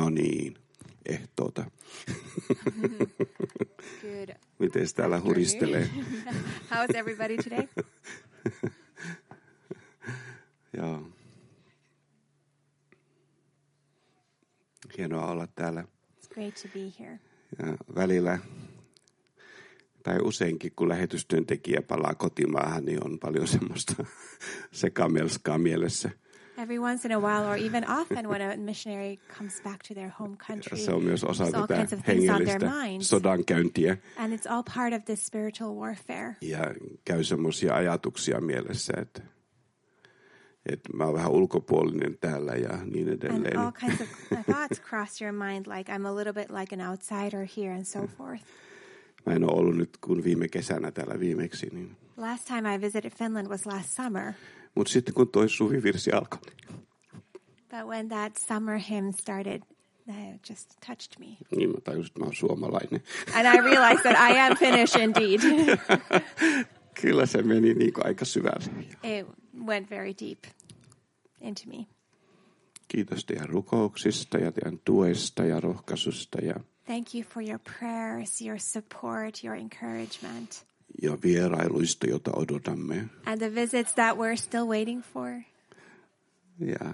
No niin, ehtoota. Good. Miten täällä huristelee? How is everybody today? Joo. Hienoa olla täällä. It's great to be here. Ja välillä, tai useinkin, kun lähetystyöntekijä palaa kotimaahan, niin on paljon semmoista sekamelskaa mielessä. Every once in a while, or even often when a missionary comes back to their home country, Se on myös osa all tätä kinds of things on their hengellistä minds. sodankäyntiä. And it's all part of this spiritual warfare. Ja käy semmoisia ajatuksia mielessä, että mä oon vähän ulkopuolinen täällä ja niin edelleen. And all kinds of thoughts cross your mind, like I'm a little bit like an outsider here and so forth. Mä en ole ollut nyt kuin viime kesänä täällä viimeksi. Niin. Last time I visited Finland was last summer. Mutta sitten kun toi suvivirsi alkoi. But when that summer hymn started, it just touched me. Niin mä tajusin, että mä oon suomalainen. And I realized that I am Finnish indeed. Kyllä se meni niin kuin aika syvälle. It went very deep into me. Kiitos teidän rukouksista ja teidän tuesta ja rohkaisusta ja Thank you for your prayers, your support, your encouragement. Ja vierailuista, jota odotamme. And the visits that we're still waiting for. Ja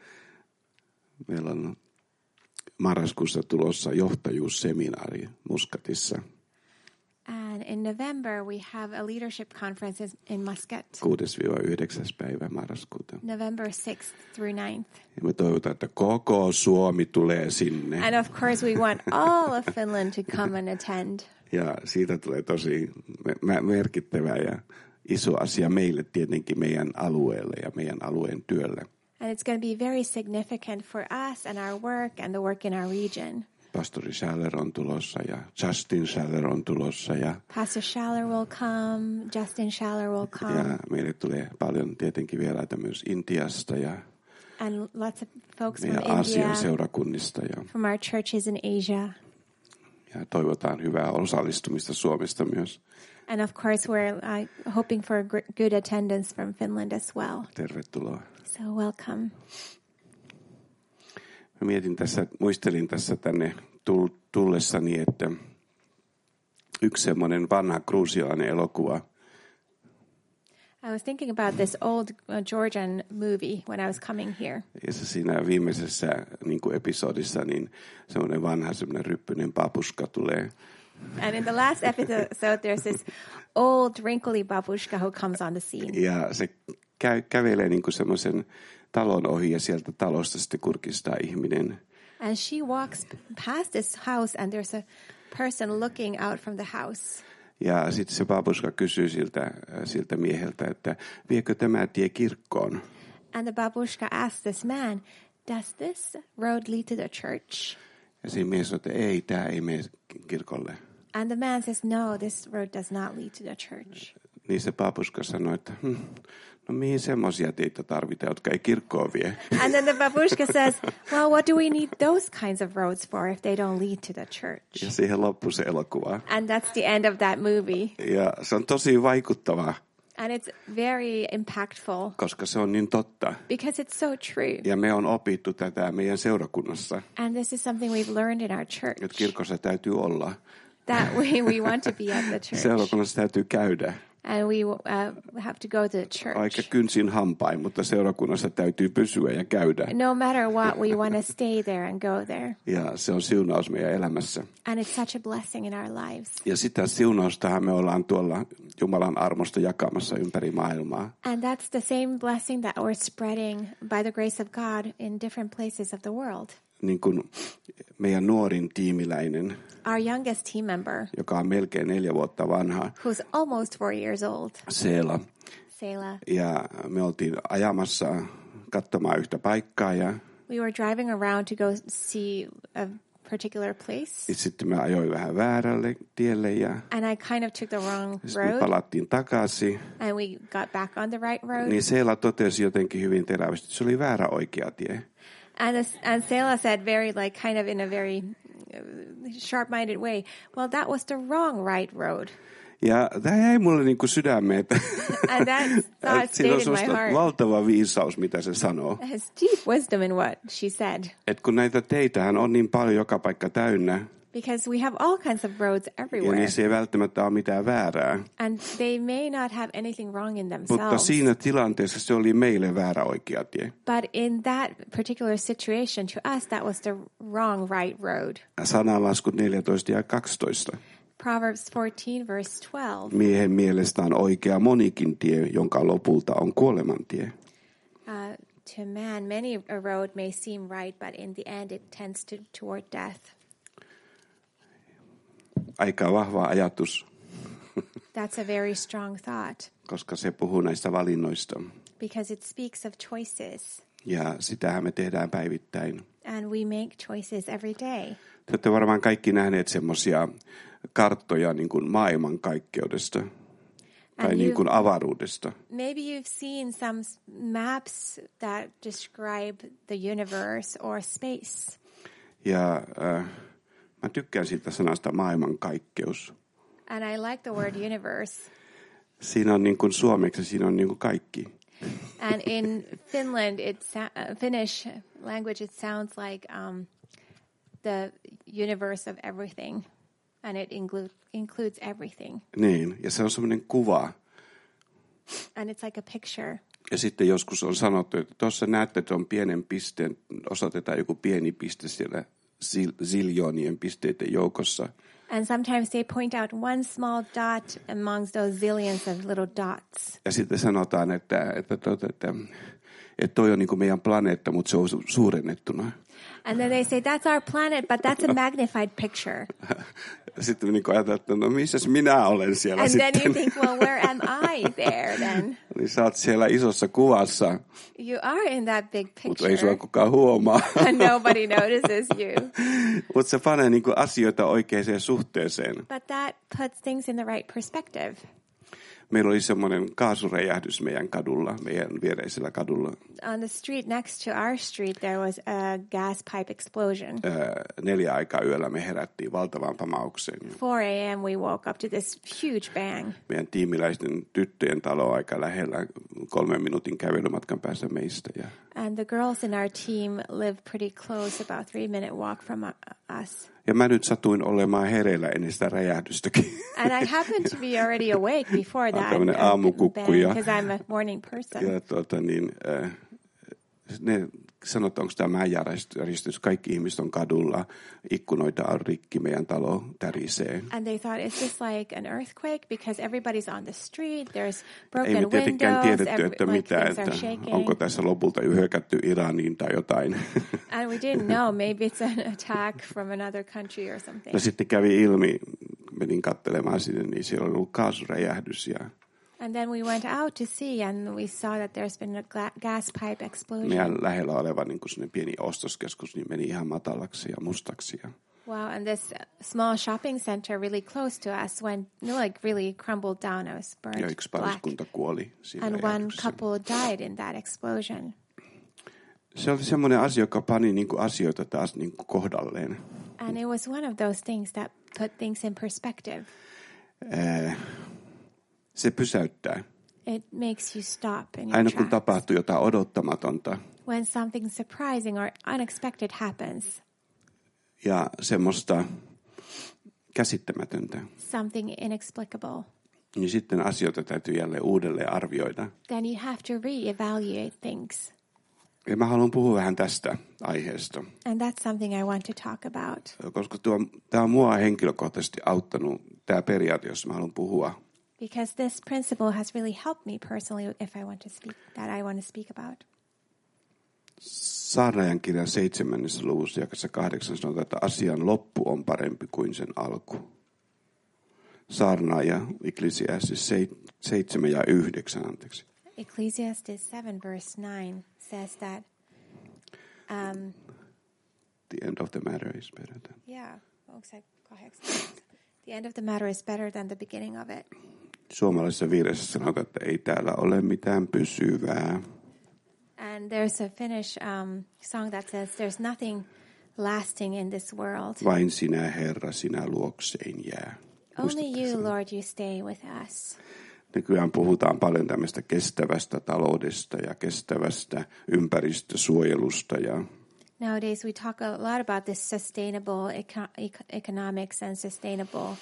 meillä on marraskuussa tulossa johtajuusseminaari Muscatissa. And in November we have a leadership conference in Muscat. 6-9. päivä marraskuuta. November 6th through 9th. Ja me toivotaan, että koko Suomi tulee sinne. And of course we want all of Finland to come and attend. Ja siitä tulee tosi merkittävä ja iso asia meille tietenkin meidän alueelle ja meidän alueen työlle. And it's going to be very significant for us and our work and the work in our region. Pastori Schaller on tulossa ja Justin Schaller on tulossa. Ja Pastor Schaller will come, Justin Schaller will come. Ja meille tulee paljon tietenkin vieraita myös Intiasta ja and lots of folks from meidän Aasian India, seurakunnista. Ja, from our churches in Asia. ja toivotaan hyvää osallistumista Suomesta myös. And of course we're hoping for good attendance from Finland as well. Tervetuloa. So welcome. Mä muistelin tässä tänne tullessani, että yksi semmoinen vanha kruusialainen elokuva. I was thinking about this old Georgian movie when I was coming here. Ja se siinä viimeisessä niin kuin episodissa, niin semmoinen vanha semmoinen ryppyinen papuska tulee. And in the last episode there's this old wrinkly babushka who comes on the scene. Ja se kävelee niin kuin semmoisen talon ohi ja sieltä talosta sitten kurkistaa ihminen. And she walks past this house and there's a person looking out from the house. Ja sitten se babushka kysyy siltä mieheltä, että viekö tämä tie kirkkoon? And the babushka asks this man, does this road lead to the church? Ja siinä mies sanoo, että ei, tämä ei mene kirkolle. And the man says, no, this road does not lead to the church. Niin se babushka sanoi, että no mihin semmoisia teitä tarvitaan, jotka ei kirkkoon vie? And then the babushka says, well, what do we need those kinds of roads for if they don't lead to the church? Ja siihen loppui se elokuva. And that's the end of that movie. Ja se on tosi vaikuttava. And it's very impactful. Koska se on niin totta. Because it's so true. Ja me on opittu tätä meidän seurakunnassa. And this is something we've learned in our church. Että kirkossa täytyy olla. That we want to be at the church. Seurakunnassa täytyy käydä. And we have to go to the church. Aika kynsin hampain, mutta seurakunnassa täytyy pysyä ja käydä. No matter what, we want to stay there and go there. Ja se on siunaus meidän elämässä. And it's such a blessing in our lives. Ja sitä siunaustahan me ollaan tuolla Jumalan armosta jakamassa ympäri maailmaa. And that's the same blessing that we're spreading by the grace of God in different places of the world. Niin kuin meidän nuorin tiimiläinen, Our youngest team member, joka on melkein 4 vuotta vanha, who's almost 4 years old, Seela. Seela. Ja me oltiin ajamassa katsomaan yhtä paikkaa ja We were driving around to go see a particular place. sitten me ajoin vähän väärälle tielle ja And I kind of took the wrong sitten me road. palattiin takaisin. And we got back on the right road. Niin Seela totesi jotenkin hyvin terävästi, että se oli väärä oikea tie. And Seela said very like kind of in a very sharp-minded way, well, that was the wrong right road. Ja tämä jäi mulle niin kuin sydämeen, että And that thought siinä on stayed in my sellaista heart. valtava viisaus, mitä se sanoo. It has deep wisdom in what she said. Että kun näitä teitähän on niin paljon joka paikka täynnä, Because we have all kinds of roads ja everywhere. niissä ei välttämättä ole mitään väärää. And they may not have anything wrong in Mutta themselves. siinä tilanteessa se oli meille väärä oikea tie. But in that particular situation, to us, that was the wrong right road. Sananlaskut 14 ja 12. Proverbs 14, verse 12. Miehen mielestä on oikea monikin tie, jonka lopulta on kuolemantie. To man, many a road may seem right, but in the end it tends toward death. Aika vahva ajatus, That's a very strong thought koska se puhuu näistä valinnoista. because it speaks of choices. Ja sitähän me tehdään päivittäin. And we make choices every day. Te olette varmaan kaikki nähneet semmoisia karttoja niin kuin maailmankaikkeudesta tai niin kuin avaruudesta. Maybe you've seen some maps that describe the universe or space. Ja mä tykkään siitä sanasta maailmankaikkeus. And I like the word universe. Siinä on niin kuin suomeksi, siinä on niin kuin kaikki. And in Finland, Finnish language, it sounds like the universe of everything. And it includes everything. Niin, ja se on semmoinen kuva. And it's like a picture. Ja sitten joskus on sanottu, että tuossa näette tuon pienen pisteen, osoitetaan joku pieni piste siellä ziljoonien pisteiden joukossa. And sometimes they point out one small dot amongst those zillions of little dots. Ja sitten sanotaan, että toi on niin kuin meidän planeetta, mutta se on suurennettuna. And then they say, that's our planet, but that's a magnified picture. Sitten niin ajatellaan, että no missäs minä olen siellä And sitten. then you think, well, where am I there then? Niin sä oot siellä isossa kuvassa, You are in that big mutta ei sua picture. kukaan huomaa. And nobody notices you. Mutta se panee niin kuin asioita oikeaan suhteeseen. But that puts things in the right perspective. Meillä oli semmoinen kaasuräjähdys meidän kadulla, meidän viereisellä kadulla. On the street next to our street, there was a gas pipe explosion. 4 aikaa yöllä me herättiin valtavaan pamaukseen. 4 a.m. we woke up to this huge bang. Meidän tiimiläisten tyttöjen talo on aika lähellä 3 minuutin kävelymatkan päässä meistä. Ja And the girls in our team live pretty close, about 3-minute walk from us. ja mä nyt satuin olemaan hereillä ennen sitä räjähdystäkin. And I happened to be already awake before that. Tämmöinen aamukukku. Because I'm a morning person. Ja ne sanot, onko tämä mäenjäristys, kaikki ihmiset on kadulla, ikkunoita on rikki, meidän talo tärisee. And they thought, is this like an earthquake? Because everybody's on the street, there's Ei broken me tietenkään windows, tiedetty, että like mitä, things are että shaking. onko tässä lopulta hyökätty Iraniin tai jotain. And we didn't know, maybe it's an attack from another country or something. Ja sitten kävi ilmi, menin katselemaan sinne, niin siellä oli ollut kaasuräjähdys. And then we went out to see, and we saw that there's been a gas pipe explosion. Meidän lähellä oleva niin kuin pieni ostoskeskus niin meni ihan matalaksi ja mustaksi. Wow, and this small shopping center really close to us went, really crumbled down. It was Ja burnt yksi black. pariskunta kuoli siinä And one räjähdyksessä. couple died in that explosion. Se oli semmoinen asia, joka pani niin kuin asioita taas niin kuin kohdalleen. And it was one of those things that put things in perspective. Se pysäyttää. It makes you stop in your Aina kun tracks. tapahtuu jotain odottamatonta When something surprising or unexpected happens, ja semmoista käsittämätöntä, something inexplicable, niin sitten asioita täytyy jälleen uudelleen arvioida. then you have to reevaluate things. Ja mä haluan puhua vähän tästä aiheesta, And that's something I want to talk about. koska tämä on mua henkilökohtaisesti auttanut, tämä periaate, jossa mä haluan puhua. Because this principle has really helped me personally if I want to speak, that I want to speak about. Saarnaajan kirjan 7. luvussa jakeessa 8 sanotaan, että asian loppu on parempi kuin sen alku. Saarnaaja Ecclesiastes 7 ja 9, anteeksi. Ecclesiastes 7 verse 9 says that, The end of the matter is better than. the end of the matter is better than the beginning of it. Suomalaisessa virressä sanotaan, että ei täällä ole mitään pysyvää. And there's a Finnish song that says, there's nothing lasting in this world. Vain sinä, Herra, sinä luoksein jää. Only you, Lord, you stay with us. Nykyään puhutaan paljon tämmöistä kestävästä taloudesta ja kestävästä ympäristösuojelusta. Ja Nowadays we talk a lot about this sustainable economics and sustainable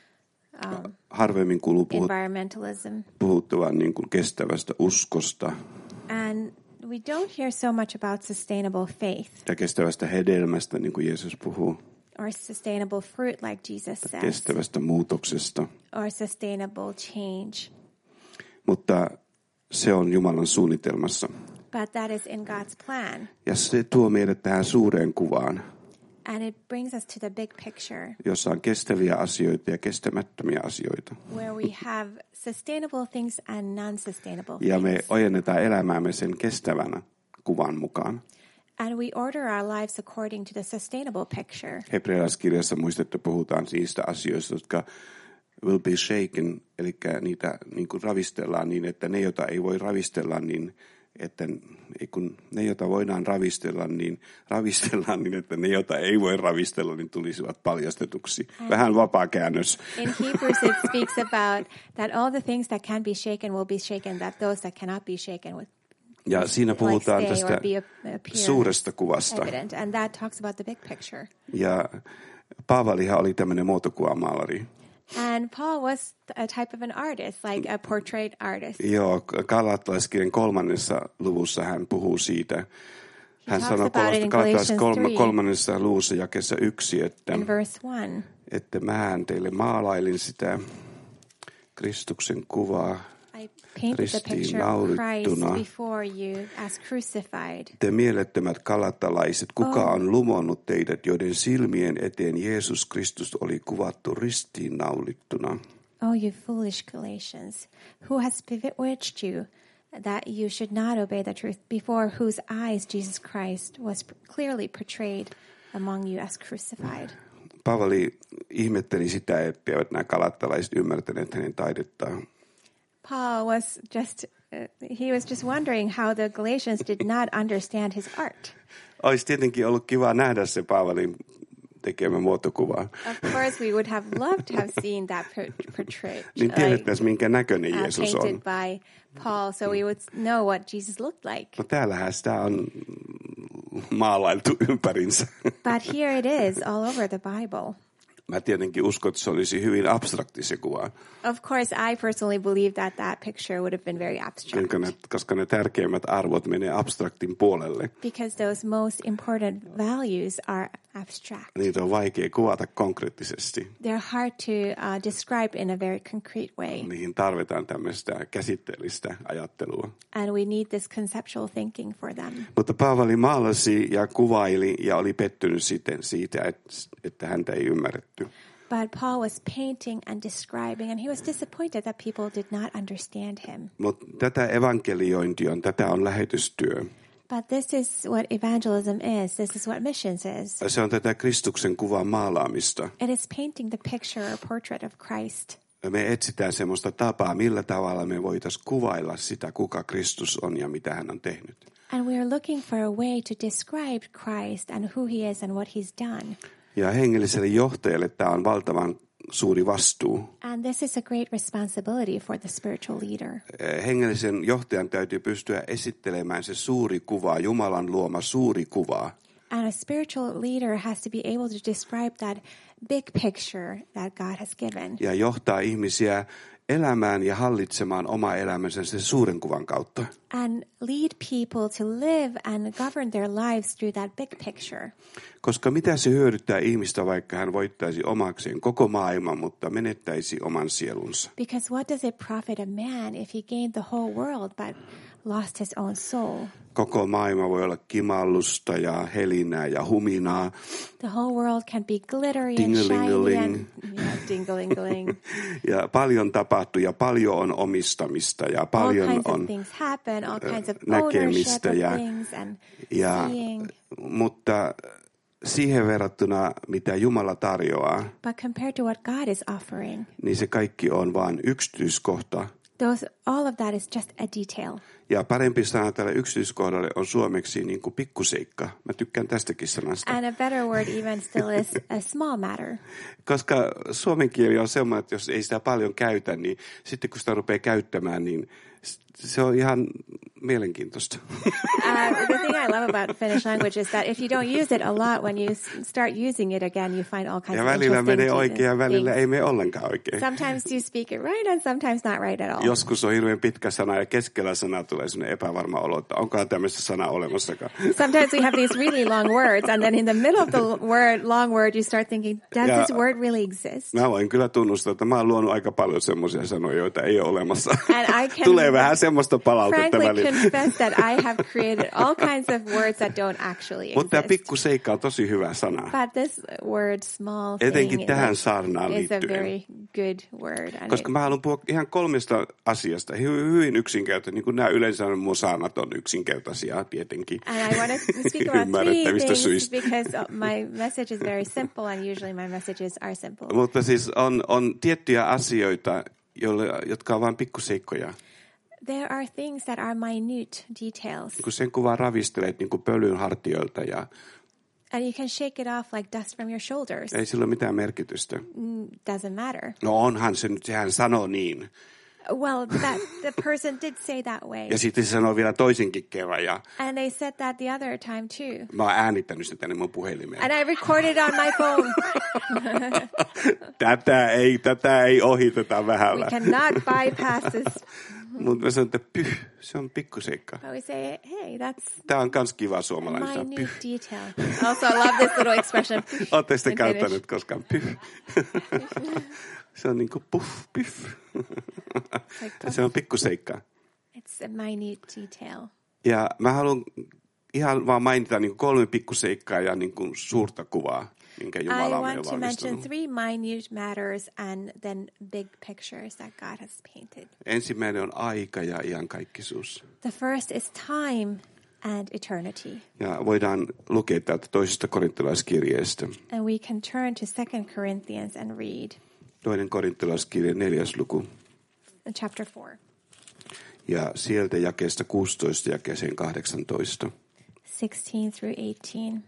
harvemmin kuuluu environmentalism. puhuttavan niin kuin kestävästä uskosta And we don't hear so much about sustainable faith ja kestävästä hedelmästä, niin kuin Jeesus puhuu, or sustainable fruit like Jesus says, kestävästä muutoksesta. or sustainable change. Mutta se on Jumalan suunnitelmassa. But that is in God's plan. Ja se tuo meidät tähän suureen kuvaan, And it brings us to the big picture jossa on kestäviä asioita ja kestämättömiä asioita. where we have sustainable things and non-sustainable Ja me things. ojennetaan elämäämme sen kestävänä kuvan mukaan. And we order our lives according to the sustainable picture. Hebrealaiskirjassa muistettu puhutaan niistä asioista, jotka will be shaken, eli niitä niin kuin ravistellaan niin, että ne, joita ei voi ravistella, niin että kun ne, joita voidaan ravistella, niin että ne, joita ei voi ravistella, niin tulisivat paljastetuksi. Vähän vapaa käännös. In Hebrews it speaks about that all the things that can be shaken will be shaken, that those that cannot be shaken will Ja siinä puhutaan stay tästä or appear suuresta kuvasta. evident. And that talks about the big picture. Ja Paavalihan oli tämmöinen muotokuvamaalari. And Paul was a type of an artist, like a portrait artist. Joo, Galattalaiskirjan 3. luvussa hän puhuu siitä. Hän sanoo Galattalaiskirjan 3. luvussa jakeessa 1, että, In verse 1, että mähän teille maalailin sitä Kristuksen kuvaa I painted the picture of Christ ristiinnaurittuna. before you as crucified. Te mielettömät galattalaiset, kuka on lumonnut teidät, joiden silmien eteen Jeesus Kristus oli kuvattu ristiinnaulittuna? Oh, you foolish Galatians, who has bewitched you that you should not obey the truth, before whose eyes Jesus Christ was clearly portrayed among you as crucified? Paavali ihmetteli sitä, etteivät nämä galattalaiset ymmärtäneet hänen taidettaan. Paul was just wondering how the Galatians did not understand his art. Olisi tietenkin ollut kiva nähdä se Paavalin tekemä muotokuva. Of course, we would have loved to have seen that portrait, Niin tiedettäisiin, minkä näköinen Jeesus painted on. by Paul, so we would know what Jesus looked like. No täällähän sitä on maalailtu ympärinsä. But here it is, all over the Bible. Mä tietenkin uskon, että se olisi hyvin abstrakti se kuva, Of course, I personally believe that picture would have been very abstract, koska ne tärkeimmät arvot menee abstraktin puolelle. because those most important values are abstract. Niitä on vaikea kuvata konkreettisesti. They're hard to describe in a very concrete way, Niihin tarvitaan tämmöistä käsitteellistä ajattelua. and we need this conceptual thinking for them. Mutta Paavali maalasi ja kuvaili ja oli pettynyt sitten siitä, että häntä ei ymmärretty. But Paul was painting and describing, and he was disappointed that people did not understand him. Mutta tätä evankeliointia tätä on lähetystyö. But this is what evangelism is. This is what missions is. Se on tätä Kristuksen kuvan maalaamista. It is painting the picture or portrait of Christ. Me etsitään semmoista tapaa, millä tavalla me voitaisiin kuvailla sitä, kuka Kristus on ja mitä hän on tehnyt. And we are looking for a way to describe Christ and who he is and what he's done. Ja hengelliselle johtajalle tämä on valtavan suuri vastuu. And this is a great responsibility for the spiritual leader. Hengellisen johtajan täytyy pystyä esittelemään se suuri kuva, Jumalan luoma suuri kuva. And a spiritual leader has to be able to describe that big picture that God has given. Ja johtaa ihmisiä elämään ja hallitsemaan oma elämänsä sen suuren kuvan kautta. And lead people to live and govern their lives through that big picture. Koska mitä se hyödyttää ihmistä, vaikka hän voittaisi omakseen koko maailman, mutta menettäisi oman sielunsa? Because what does it profit a man if he gained the whole world but lost his own soul? Koko maailma voi olla kimallusta ja helinää ja huminaa. The whole world can be glittery and shiny and ding-a-ling-a-ling. Ja paljon tapahtuu ja paljon on omistamista ja All paljon kinds of on things happen, all kinds of näkemistä ownership of things and seeing. Mutta siihen verrattuna, mitä Jumala tarjoaa, But compared to what God is offering, niin se kaikki on vain yksityiskohta All of that is just a detail. Ja parempi sana tälle yksityiskohdalle on suomeksi niin kuin pikkuseikka. Mä tykkään tästäkin sanasta. And a better word even still is a small matter. Koska suomen kieli on semmoinen, että jos ei sitä paljon käytä, niin sitten kun sitä rupeaa käyttämään, niin se on ihan mielenkiintoista. The thing I love about Finnish language is that if you don't use it a lot, when you start using it again, you find all kinds Ja of välillä interesting menee oikein ja välillä things. ei mene ollenkaan oikein. Sometimes you speak it right and sometimes not right at all. Joskus on hirveän pitkä sana ja keskellä sana tulee sellainen epävarma olo, että onkohan tämmöistä sanaa olemassakaan. Sometimes we have these really long words and then in the middle of the long word you start thinking, does this word really exist? Mä voin kyllä tunnustaa, että mä oon luonut aika paljon semmoisia sanoja, joita ei ole olemassa. And I can Tulee vähän semmoista palautetta frankly välillä. confess that I have created all kinds of words that don't actually Mutta tämä exist. pikkuseikka on tosi hyvä sana. But this word, small Etenkin thing, tähän saarnaan is a liittyen. very good word. And Koska mä haluan puhua ihan 3 asiasta, hyvin yksinkertaisesti, niin kuin nämä yleensä mun saarnat on yksinkertaisia tietenkin. And I want to speak about 3 Ymmärrettävistä things syistä. because my message is very simple and usually my messages are simple. Mutta siis on tiettyjä asioita, jotka on vain pikkuseikkoja. There are things that are minute details. Kun sen kuvaa ravistelet niin kuin pölyn hartioilta ja And you can shake it off like dust from your shoulders. ei sillä ole mitään merkitystä. Doesn't matter. No onhan se nyt, sehän sanoo niin. Well, the person did say that way. Ja sitten se sanoo vielä toisenkin kerran ja And they said that the other time too. mä oon äänittänyt sitä tänne mun puhelimeen. And I recorded on my phone. Tätä ei ohiteta We vähällä. cannot bypass this. Mutta mä sanon, että se on pikkuseikka. But we say, hey, that's Tää on kans kiva suomalainen. a minute detail. Also, I love this little expression. Ootte sitten in käyttänyt Finnish. koskaan Se on niinku puff, piff. Se on pikkuseikka. It's a minute detail. Ja mä haluan ihan vaan mainita niin 3 pikkuseikkaa ja niin kuin suurta kuvaa, minkä I Jumala on want meille to mention valmistanut. 3 minute matters and then big pictures that God has painted. Ensimmäinen on aika ja iankaikkisuus. The first is time and eternity. Ja voidaan lukea täältä 2. korinttilaiskirjeestä. And we can turn to 2 Corinthians and read 2. korinttilaiskirje 4. luku. chapter 4. Ja sieltä jakeesta 16 jakeeseen 18. 16 through 18.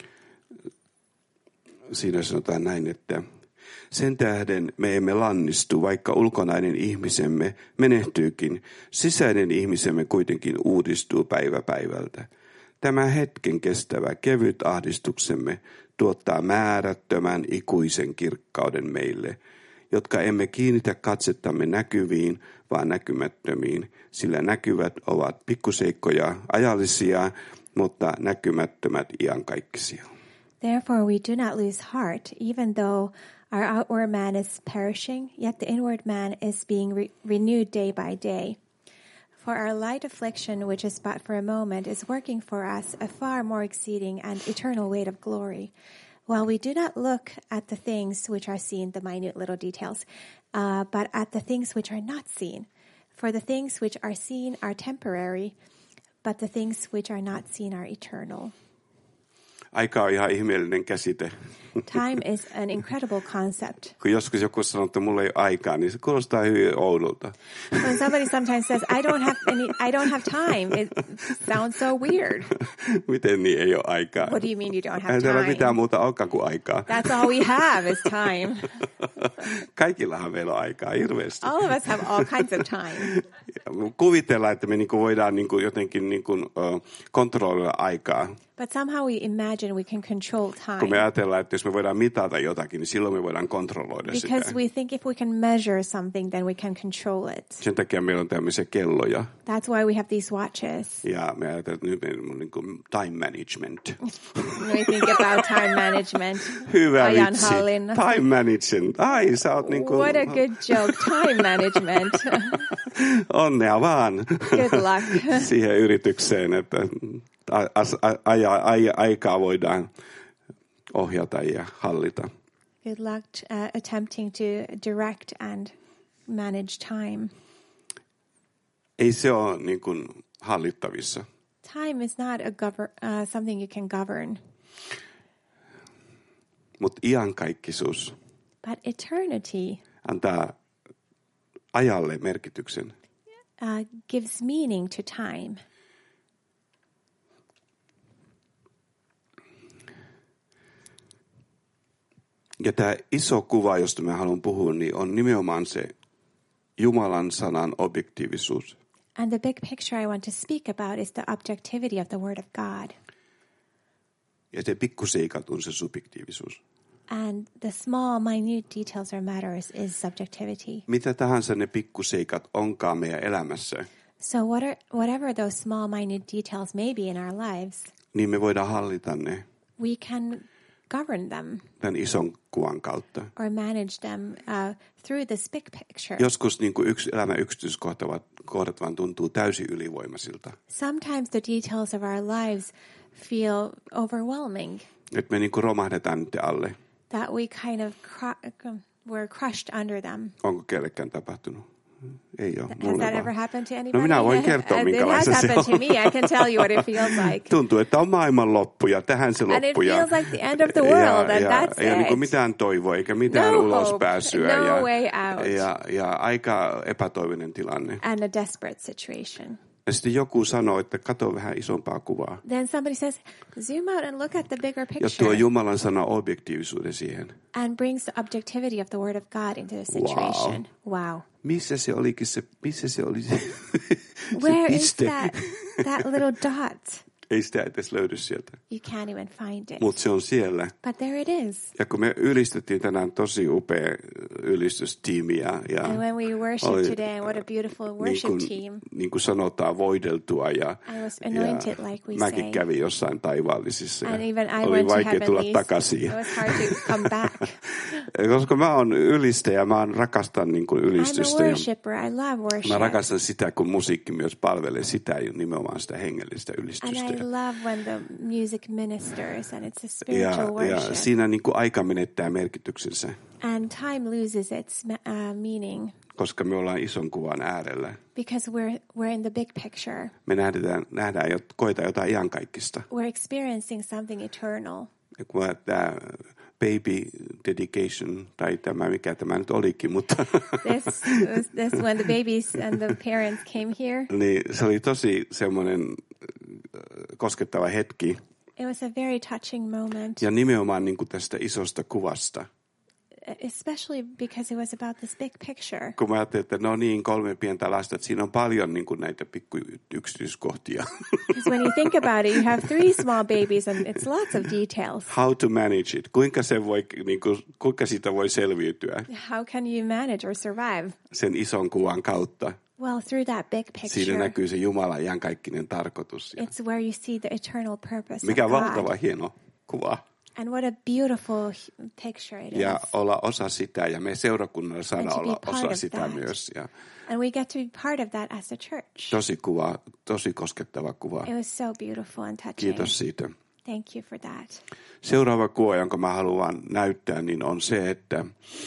Siinä sanotaan näin, että sen tähden me emme lannistu, vaikka ulkonainen ihmisemme menehtyykin, sisäinen ihmisemme kuitenkin uudistuu päivä päivältä. Tämä hetken kestävä kevyt ahdistuksemme tuottaa määrättömän ikuisen kirkkauden meille, jotka emme kiinnitä katsettamme näkyviin, vaan näkymättömiin, sillä näkyvät ovat pikkuseikkoja ajallisia, mutta näkymättömät iankaikkisia. Therefore we do not lose heart, even though our outward man is perishing, yet the inward man is being renewed day by day. For our light affliction, which is but for a moment, is working for us a far more exceeding and eternal weight of glory. While we do not look at the things which are seen, the minute little details, but at the things which are not seen. For the things which are seen are temporary, but the things which are not seen are eternal. Aika on ihan ihmeellinen käsite. Time is an incredible concept. Kun joskus joku sanoo, että mulla ei ole aikaa, niin se kuulostaa hyvin oudolta. When somebody sometimes says, I don't have time, it sounds so weird. Miten niin ei ole aikaa? What do you mean you don't have Ei täällä time? mitään muuta olekaan kuin aikaa. That's all we have is time. Kaikillahan meillä on aikaa hirveästi. All of us have all kinds of time. Kuvitellaan, että me voidaan jotenkin kontrolloida aikaa. But somehow we imagine we can control Kun me time. ajatellaan, että jos me voidaan mitata jotakin, niin silloin me voidaan kontrolloida Because sitä. we think if we can measure something, then we can control it. Sen takia meillä on tämmöisiä kelloja. That's why we have these watches. Ja me ajatellaan, että nyt meillä on niin kuin time management. We think about time management. Hyvä vitsi. Ajanhallinnasta. Time management. Ai, sä oot niin kuin... What a good joke. Time management. Onnea vaan. Good luck. Siihen yritykseen, että aikaa voidaan ohjata ja hallita. Good luck attempting to direct and manage time. Ei se ole niin kuin hallittavissa. Time is not something you can govern. Mutta iankaikkisuus But eternity antaa ajalle merkityksen. gives meaning to time. Ja tämä iso kuva, josta mä haluan puhua, niin on nimenomaan se Jumalan sanan objektiivisuus. And the big picture I want to speak about is the objectivity of the Word of God. Ja se pikkuseikat on se subjektiivisuus. And the small, minute details or matters is subjectivity. Mitä tahansa ne pikkuseikat onkaan meidän elämässä, So whatever those small, minute details may be in our lives, niin me voidaan hallita ne we can govern them tämän ison kuvan kautta. or manage them through this big picture. Joskus niin kuin elämän yksityiskohdat vaan tuntuu täysin ylivoimaisilta. Sometimes the details of our lives feel overwhelming, Että me niin kuin romahdetaan niiden alle. that we kind of we're crushed under them. Onko kellekään tapahtunut? Ei ole. Has Mulle that vaan. ever happened to anybody? No minä voin kertoa, It has minkälaista se happened to on. me. I can tell you what it feels like. Tuntuu, että on maailman loppu ja tähän se And it loppu. feels like the end of the world, and that's ei ole niin kuin it. mitään toivoa eikä mitään No ulospääsyä. hope, no way out. Ja aika epätoivinen tilanne. And a desperate situation. Ja sitten joku sanoo, että katso vähän isompaa kuvaa. Then somebody says, zoom out and look at the bigger Ja tuo picture. Jumalan sana objektiivisuuden siihen. And brings the objectivity of the Word of God into the situation. Wow. Missä se oli se Where is piste? that little dot? Ei sitä edes löydy sieltä. You can't even find it. Mutta se on siellä. But there it is. Ja kun me ylistettiin tänään tosi upea ylistystiimi ja And when we worship oli today, what a beautiful worship team. niin kuin sanotaan, voideltua ja I was anointed, like we mäkin say. kävin jossain taivaallisissa And ja even I oli went to vaikea tulla heavenlies. takaisin. It was hard to come back. Koska mä oon ylistäjä, mä rakastan niin kuin I'm a ylistystä. Ja worshipper. I love worship. mä rakastan sitä, kun musiikki myös palvelee sitä nimenomaan sitä hengellistä And ylistystä. I love when the music ministers and it's a spiritual Ja worship. siinä niin kuin aika menettää merkityksensä, And time loses its meaning koska me ollaan ison kuvan äärellä. because we're in the big picture. Me koetaan jotain iankaikkista. We're experiencing something eternal. Ja kun tämä baby dedication, tai mikä tämä nyt olikin, mutta This when the babies and the parents came here. niin se oli tosi semmoinen koskettava hetki. It was a very touching moment, Ja nimenomaan niin kuin tästä isosta kuvasta. especially because it was about this big picture. Kun mä ajattelin, että no niin, 3 pientä lasta, että siinä on paljon niin kuin näitä pikku yksityiskohtia. Because when you think about it, you have 3 small babies and it's lots of details. How to manage it? Kuinka siitä voi selviytyä How can you manage or survive? sen ison kuvan kautta? Well, through that big Siinä picture, näkyy se Jumalan iankaikkinen tarkoitus. it's where you see the eternal purpose Mikä of God. valtava hieno kuva. And what a beautiful picture it Ja is. olla osa sitä, ja me seurakunnalla saadaan And to be olla part osa of sitä that. myös. Ja And we get to be part of that as a church. tosi koskettava kuva. It was so beautiful and touching. Kiitos siitä. Thank you for that. Seuraava kuva, jonka mä haluan näyttää, niin on se, että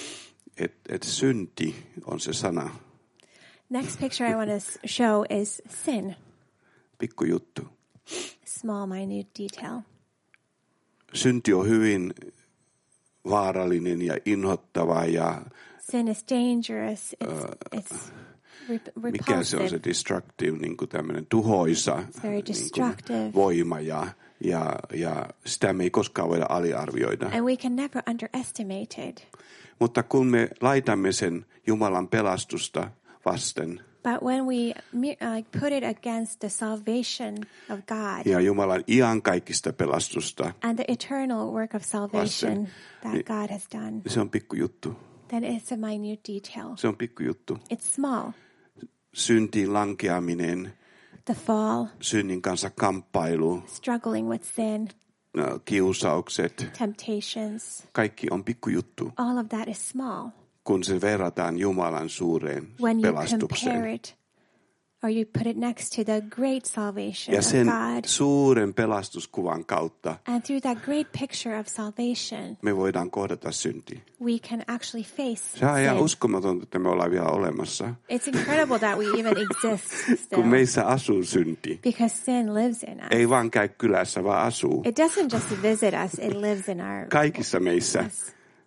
synti on se sana. Next picture I want to show is sin. Pikku juttu. Small, minute detail. Synti on hyvin vaarallinen ja inhottava ja Sin is dangerous. It's mikä se on repulsive. se destructive, niin kuin tämmöinen tuhoisa very niin destructive. kuin voima ja sitä me ei koskaan voida aliarvioida. And we can never underestimate it. Mutta kun me laitamme sen Jumalan pelastusta vasten But when we put it against the salvation of God ja Jumalan iankaikkista pelastusta, and the eternal work of salvation that God has done, se on pikku juttu. then it's a minute detail. Se on pikku juttu. It's small. Syntiin lankeaminen, The fall, synnin kanssa kamppailu, struggling with sin, kiusaukset, temptations, kaikki on pikku juttu, all of that is small. kun se verrataan Jumalan suureen When you compare pelastukseen. it, or you put it next to the great salvation Ja of sen God, suuren pelastuskuvan kautta and through that great picture of salvation, me voidaan kohdata synti. we can actually face Se on ihan sin. uskomatonta, että me ollaan vielä olemassa, It's incredible that we even exist kun still, meissä asuu synti. because sin lives in us. Ei vaan käy kylässä, vaan asuu. It doesn't just visit us, it lives in our Kaikissa meissä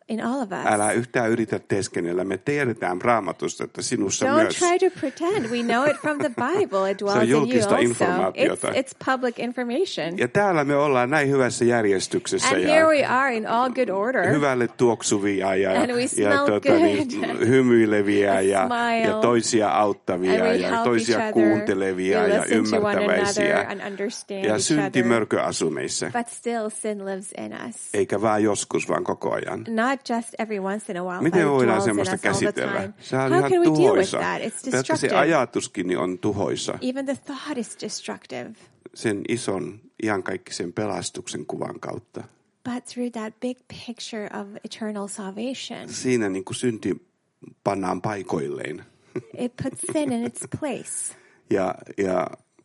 in all of us. Älä yhtään yritä teeskennellä. Me tiedetään Raamatusta, että sinussa Don't myös. try to pretend. We know it from the Bible. It Se on dwells in you julkista also. informaatiota. It's public information. Ja täällä me ollaan näin hyvässä järjestyksessä And ja here we are in all good order. hyvälle tuoksuvia ja, And we smell good. hymyileviä ja Smile. toisia auttavia And we ja help toisia each other. kuuntelevia We ja listen to one ymmärtäväisiä. another and understand Ja each synti other. mörkö meissä. But still sin lives in us. Eikä vaan joskus, vaan koko ajan. Not just every once in a while, Miten but it voidaan dwells in semmoista us all the käsitellä? time. Se on How ihan can we deal with tuhoisa. that? It's Pelkkä se destructive. ajatuskin on tuhoisa. Even the thought is destructive. Sen ison, iankaikkisen pelastuksen kuvan kautta. But through that big picture of eternal salvation, Siinä niin kuin synti pannaan paikoilleen. it puts sin in its place. Ja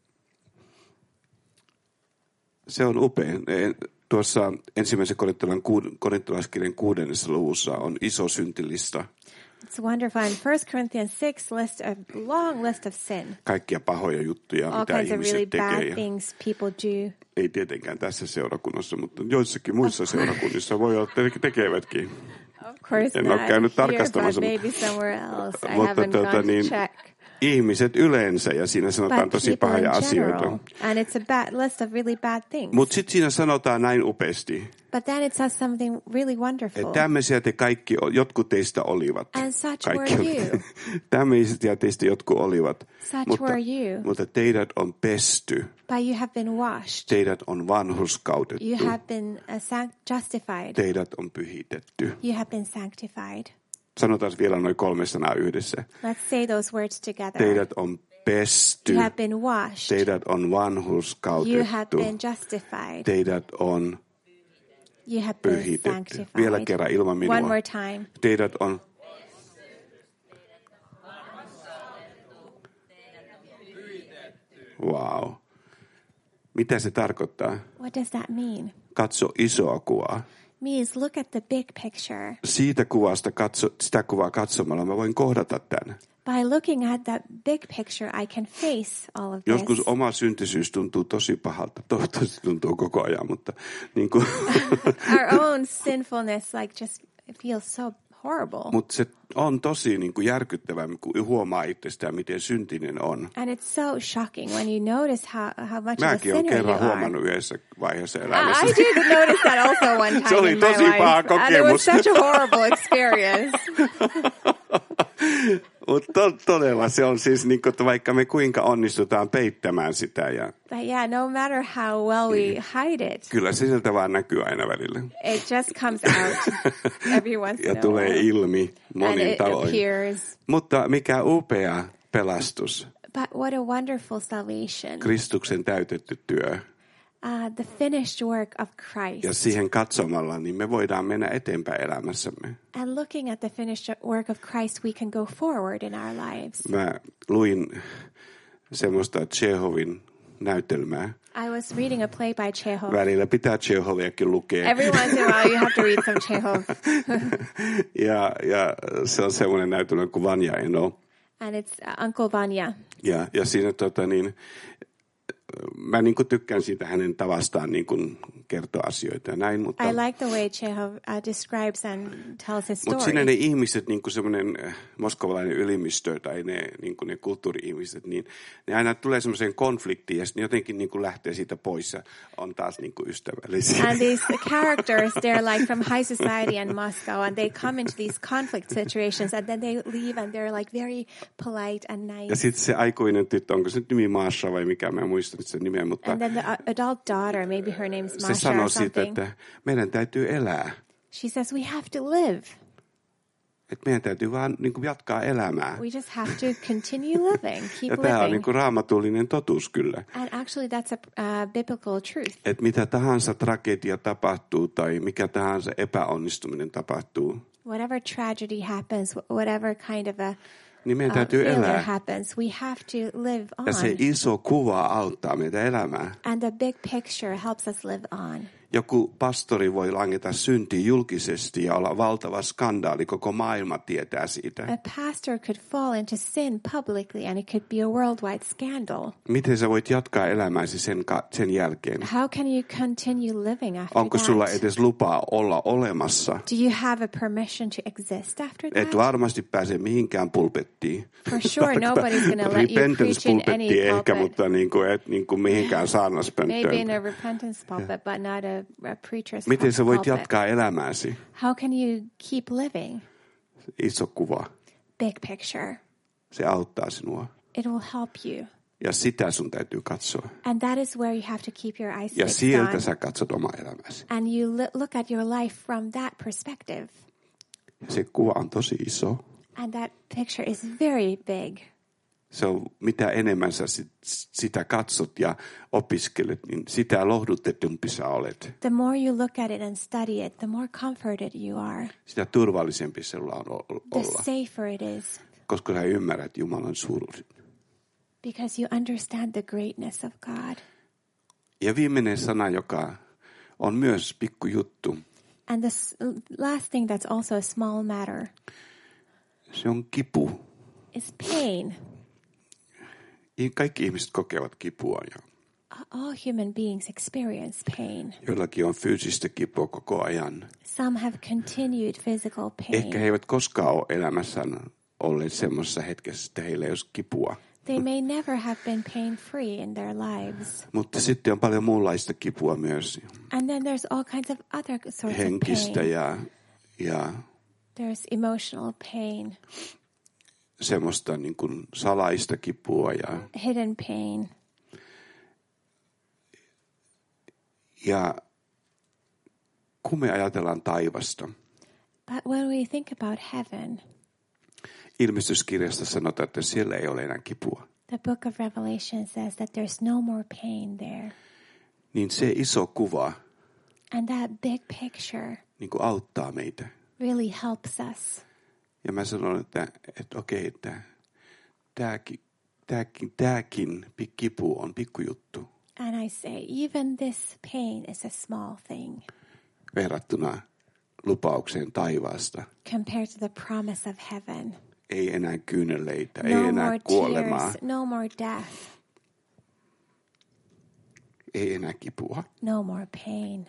se on upea. Tuossa ensimmäisen korintolaiskirjan 6. luvussa on iso syntilista. It's wonderful. In 1 Corinthians 6 lists a long list of sin. Kaikkia pahoja juttuja, All mitä kinds of really ihmiset tekee. bad things people do. Ei tietenkään tässä seurakunnassa, mutta joissakin muissa seurakunnissa voi olla, että tekevätkin. Of course En ole not käynyt here, tarkastamassa, but maybe somewhere else. I mutta haven't gone to check. ihmiset yleensä, ja siinä sanotaan But tosi people pahoja in general. asioita. And it's a bad list of really bad things. Mutta sitten siinä sanotaan näin upeasti, But then it says something really wonderful. että tämmöisiä te kaikki, jotkut teistä olivat. And such Kaikki were you. tämmöisiä teistä jotkut olivat. Such were you. Mutta teidät on pesty. But you have been washed. Teidät on vanhurskautettu. You have been justified. Teidät on pyhitetty. You have been sanctified. Sanotaan vielä noin 3 sanaa yhdessä. Let's say those words together. Teidät on pesty. You have been washed. Teidät on vanhurskautettu. You have been justified. Teidät on You have been pyhitetty. sanctified. Vielä kerran ilman minua. One more time. Teidät on wow. Mitä se tarkoittaa? What does that mean? Katso isoa kuvaa. Means look at the big picture. Siitä kuvasta sitä kuvaa katsomalla mä voin kohdata tämän. By looking at that big picture, I can face all of this. Joskus oma syntisyys tuntuu tosi pahalta. Toivottavasti tuntuu koko ajan, mutta niin kuin Our own sinfulness just it feels so horrible. Mutta se on tosi niin kuin järkyttävää, kun huomaa itsestään, miten syntinen on. And it's so shocking when you notice how much of a Mäkin olen sinner you kerran are. huomannut yhdessä vaiheessa elämässä. I did notice that also one time Se oli in tosi my life. paha And it was kokemus. such a horrible experience. Mutta todella se on siis, niin kuin, että vaikka me kuinka onnistutaan peittämään sitä. Ja But yeah, no matter how well we hide it, kyllä se sieltä vaan näkyy aina välillä. it just comes out every once Ja in a tulee while. ilmi And monin it tavoin. appears. Mutta mikä upea pelastus. But what a wonderful salvation. Kristuksen täytetty työ. The finished work of Christ. Ja siihen katsomalla, niin me voidaan mennä eteenpäin elämässämme. And looking at the finished work of Christ, we can go forward in our lives. Mä luin semmoista Tšehovin näytelmää. I was reading a play by Chekhov. Välillä pitää Tšehoviakin lukea. Every once in a while you have to read some Chekhov. ja se on semmoinen näytelmä kuin Vanja Eno. And it's Uncle Vanya. Ja siinä mä niin kuin tykkään siitä hänen tavastaan niin kuin kertoa asioita ja näin. Mutta I like the way Chekhov describes and tells his Mutta siinä story. ne ihmiset, niin kuin semmoinen moskovalainen ylimistö tai ne kulttuuri-ihmiset, niin ne aina tulee semmoiseen konfliktiin ja sitten jotenkin niin kuin lähtee siitä pois ja on taas niin kuin ystävällisiä. And these characters, they're like from high society in Moscow, and they come into these conflict situations, and then they leave, and they're like very polite and Ja nice. sitten se aikuinen tyttö, onko se nyt nimi Masha vai mikä, mä en muista nyt sen nimeä, mutta And then the adult daughter, maybe her name's se Masha sanoo or siitä, something. että meidän täytyy elää. She says, we have to live. Että meidän täytyy vaan niin kuin jatkaa elämää. We just have to continue living, keep Ja tämä on living. niin kuin raamatullinen totuus kyllä. And actually, that's a biblical truth. Että mitä tahansa tragedia tapahtuu tai mikä tahansa epäonnistuminen tapahtuu, Whatever tragedy happens, whatever kind of a niin meidän täytyy failure elää. happens, we have to live on. Ja se iso kuva auttaa meitä elämään. And the big picture helps us live on. Joku pastori voi langeta syntiin julkisesti ja olla valtava skandaali, koko maailma tietää siitä. A pastor could fall into sin publicly and it could be a worldwide scandal. Miten sä voit jatkaa elämäsi sen jälkeen? How can you continue living after Onko that? sulla edes lupaa olla olemassa? Do you have a permission to exist after that? Et varmasti pääse mihinkään pulpettiin. For sure, nobody's going to let you preach in any Repentance-pulpettiin ehkä, pulpit. mutta niin kuin mihinkään saarnaspönttöön. Maybe in a repentance pulpit, but not a preacher's Miten sä voit pulpit. jatkaa elämääsi? How can you keep living? Iso kuva. Big picture. Se auttaa sinua. It will help you. Ja sitä sun täytyy katsoa. And that is where you have to keep your eyes Ja fixed sieltä on. sä katsot oma elämäsi. And you look at your life from that perspective. Se kuva on tosi iso. And that picture is very big. Se on, mitä enemmän sä sitä katsot ja opiskelet, niin sitä lohdutetumpi sä olet. The more you look at it and study it, the more comforted you are. Sitä turvallisempi sulla on The olla, safer it is. koska sä ymmärrät Jumalan suuruuden. Because you understand the greatness of God. Ja viimeinen sana, joka on myös pikkujuttu, And the last thing that's also a small matter se on kipu. is pain. Kaikki ihmiset kokevat kipua ja All human beings experience pain. joillakin on fyysistä kipua koko ajan. Some have continued physical pain. Ehkä he eivät koskaan ole elämässään olleet semmoisessa hetkessä, että heillä ei olisi kipua. They may never have been pain-free in their lives. Mutta sitten on paljon muunlaista kipua myös. And then there's all kinds of other sorts Henkistä of pain. ja There's emotional pain, semmoista niin kuin salaista kipua. hidden pain. Ja kun me ajatellaan taivasta, But when we think about heaven, Ilmestyskirjasta sanotaan, että siellä ei ole enää kipua. the book of Revelation says that there's no more pain there. Niin se iso kuva And that big picture niin kuin auttaa meitä. really helps us. Ja mä sanon, että okei, että tämäkin kipu on pikkujuttu And I say, even this pain is a small thing verrattuna lupaukseen taivaasta. compared to the promise of heaven. Ei enää kyyneleitä, ei No enää more kuolemaa, tears, no more death, ei enää kipua. no more pain.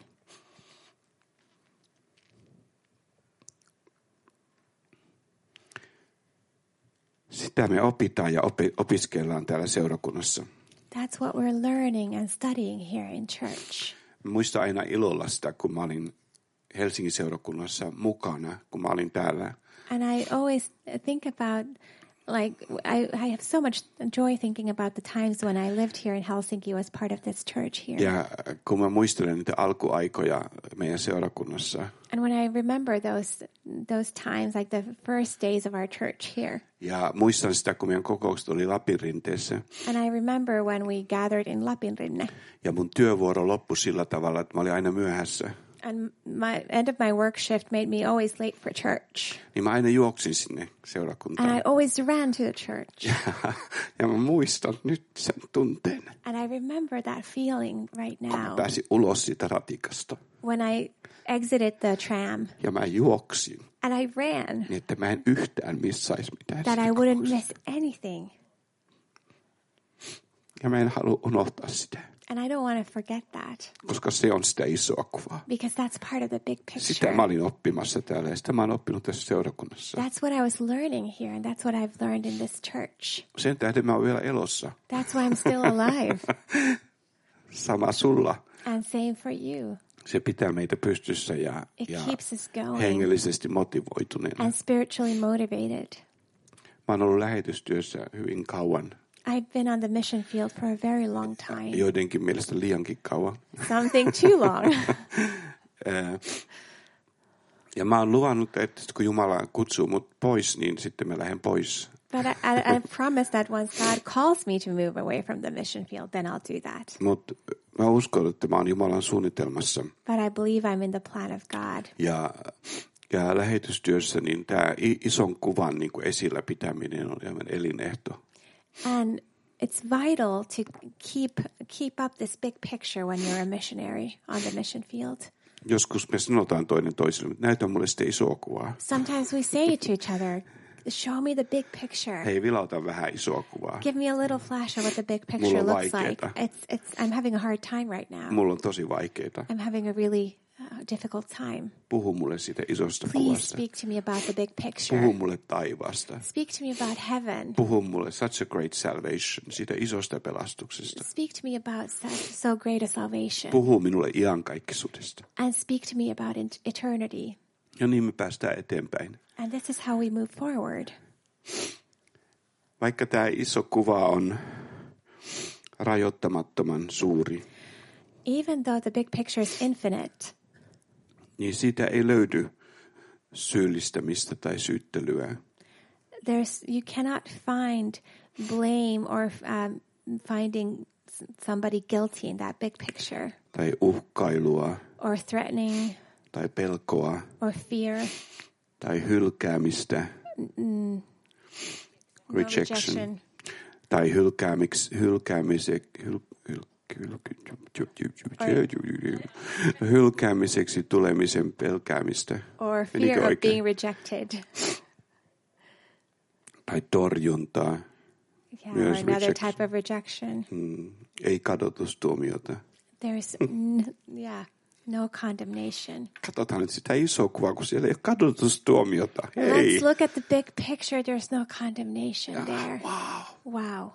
Sitä me opitaan ja opiskellaan täällä seurakunnassa. That's what we're learning and studying here in church. Muistan aina ilolla sitä, kun mä olin Helsingin seurakunnassa mukana, kun mä olin täällä. And I always think about, like, I have so much joy thinking about the times when I lived here in Helsinki, was part of this church here. Ja kun mä muistelen niitä alkuaikoja meidän seurakunnassa. And when I remember those times, like the first days of our church here. Ja muistan sitä, kun meidän kokoukset oli Lapinrinteessä. And I remember when we gathered in Lapinrinne. Ja mun työvuoro loppui sillä tavalla, että mä olin aina myöhässä. And end of my work shift made me always late for church. Niin mä aina juoksin sinne seurakuntaan. And I always ran to the church. Ja mä muistan nyt sen tunteen. And I remember that feeling right Kun mä now. pääsin ulos siitä ratikasta. When I exited the tram. Ja mä juoksin. And I ran. Niin, että mä en yhtään missaisi mitään. That I wouldn't miss anything. Ja mä en halua unohtaa sitä. And I don't want to forget that. Koska se on sitä isoa kuvaa. Because that's part of the big Sitä picture. mä olin oppimassa täällä ja sitä mä oon oppinut tässä seurakunnassa. That's what I was learning here, and that's what I've learned in this church. Sen tähden mä oon vielä elossa. That's why I'm still alive. Sama sulla. And same for you. Se pitää meitä pystyssä It ja keeps us going. hengellisesti motivoituneena. And spiritually motivated. Mä oon ollut lähetystyössä hyvin kauan. I've been on the mission field for a very long time. Joidenkin mielestä liiankin kauan. Something too long. Ja mä oon luvannut, että kun Jumala kutsuu mut pois, niin sitten mä lähden pois. But I promise that once God calls me to move away from the mission field, then I'll do that. Mutta mä uskon, että mä oon Jumalan suunnitelmassa. But I believe I'm in the plan of God. Ja lähetystyössä niin tämä ison kuvan niin kuin esillä pitäminen on aivan elinehto. And it's vital to keep up this big picture when you're a missionary on the mission field. Joskus me sanotaan toinen toiselle, että näytä mulle sitä isoa kuvaa. Sometimes we say to each other, show me the big picture. Hei, vilauta vähän isoa kuvaa. Give me a little flash of what the big Mulla picture on looks vaikeeta. like. I'm having a hard time right now. Mulla on tosi vaikeeta. I'm having a really difficult time. Puhu mulle siitä isosta Please kuvasta. speak to me about the big picture. Puhu mulle taivaasta. Speak to me about heaven. Puhu mulle such a great salvation, siitä isosta pelastuksesta. Speak to me about so great a salvation. Puhu minulle iankaikkisuudesta. And speak to me about eternity. Ja niin me päästään eteenpäin. And this is how we move forward. Vaikka tämä iso kuva on rajoittamattoman suuri, Even though the big picture is infinite, niin siitä ei löydy syyllistämistä tai syyttelyä. you cannot find blame or finding somebody guilty in that big picture, Tai uhkailua, or threatening, tai pelkoa, or fear, tai hylkäämistä, rejection, tai hylkäämiseksi tulemisen pelkäämistä, or fear of being rejected. Tai torjuntaa, Yeah, or another type of rejection. ei kadotustuomiota. There's no condemnation. Katsotaan nyt sitä isoa kuvaa, kun siellä ei ole kadotustuomiota. Hei! Let's look at the big picture. There's no condemnation there. Wow.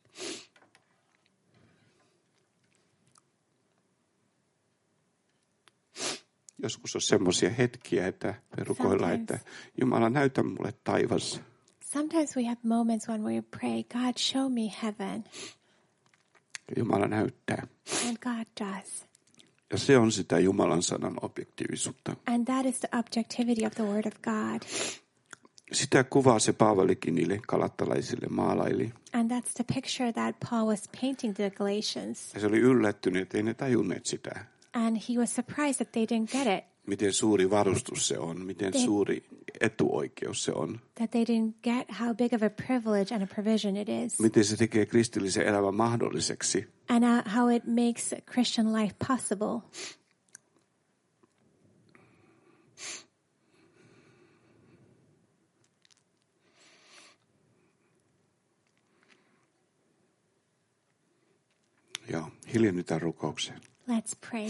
Joskus on semmoisia hetkiä, että me rukoillaan, että Jumala, näytä mulle taivas. Sometimes we have moments when we pray, God, show me heaven. Jumala näyttää. And God does. Ja se on sitä Jumalan sanan objektiivisuutta. And that is the objectivity of the Word of God. Sitä kuvaa se Paavalikin niille galattalaisille maalaili. And that's the picture that Paul was painting to the Galatians. Ja se oli yllättynyt, että ei ne tajunneet sitä. And he was surprised that they didn't get it. Miten suuri varustus se on, miten suuri etuoikeus se on. That they didn't get how big of a privilege and a provision it is. Miten se tekee kristillisen elämän mahdolliseksi. And how it makes Christian life possible. Joo, hiljennytään rukoukseen. Let's pray.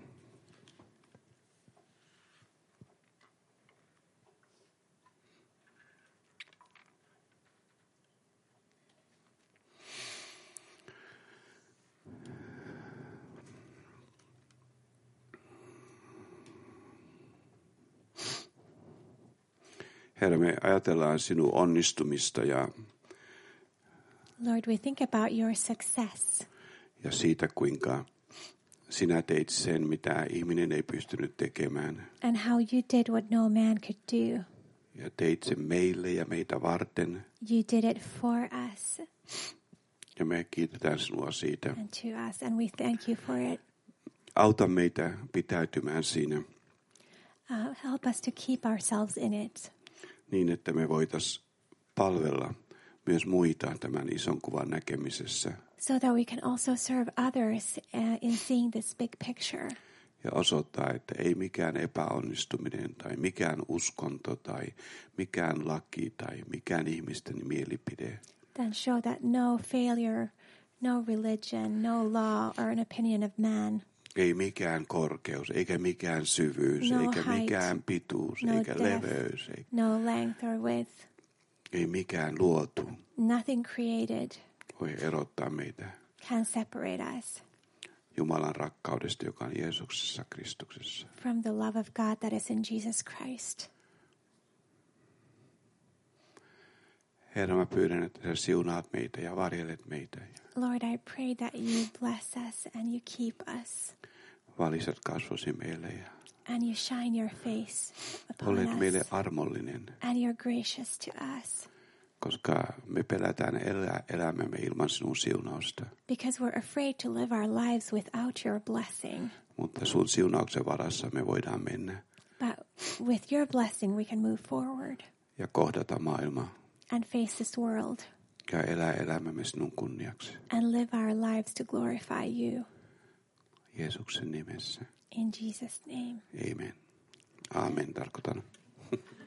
Herra, me ajatellaan sinun onnistumista ja Lord, we think about your success siitä, kuinka sinä teit sen, mitä ihminen ei pystynyt tekemään. and how you did what no man could do. Ja teit sen meille ja meitä varten. You did it for us Ja me kiitetään sinua siitä. and to us, and we thank you for it. Auta meitä pitäytymään siinä Help us to keep ourselves in it niin, että me voitaisiin palvella myös muita tämän ison kuvan näkemisessä. so that we can also serve others in seeing this big picture. Ja osoittaa, että ei mikään epäonnistuminen tai mikään uskonto tai mikään laki tai mikään ihmisten mielipide Then show that no failure, no religion, no law or an opinion of man, ei mikään korkeus, eikä mikään syvyys, No eikä height, mikään pituus, no eikä depth. leveys, no length or width, ei mikään luotu nothing created voi erottaa meitä can separate us Jumalan rakkaudesta, joka on Jeesuksessa Kristuksessa. from the love of God that is in Jesus Christ. Herra, mä pyydän, että sä siunaat meitä ja varjelet meitä. Lord, I pray that you bless us and you keep us Valisat kasvosi meille ja and you shine your face upon olet meille us armollinen, and you're gracious to us koska me pelätään elämämme ilman sinun siunausta. because we're afraid to live our lives without your blessing. Mutta sun siunauksen varassa me voidaan mennä But with your blessing, we can move forward ja kohdata maailmaa and face this world ja elää elämämme sinun kunniaksi. and live our lives to glorify you. Jeesuksen nimessä. In Jesus' name. Amen. Aamen tarkoitan.